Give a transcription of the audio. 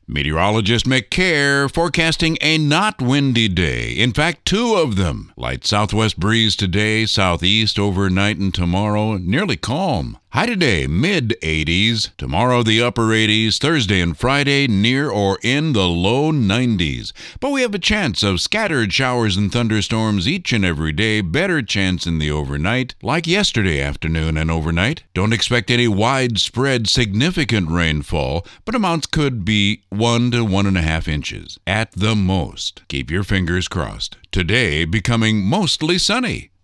Meteorologist McCare forecasting a not windy day. In fact, two of them. Light southwest breeze today, southeast overnight and tomorrow, nearly calm. High today, mid-80s. Tomorrow, the upper 80s. Thursday and Friday, near or in the low 90s. But we have a chance of scattered showers and thunderstorms each and every day. Better chance in the overnight, like yesterday afternoon and overnight. Don't expect any widespread significant rainfall, but amounts could be 1 to 1.5 inches at the most. Keep your fingers crossed. Today, becoming mostly sunny.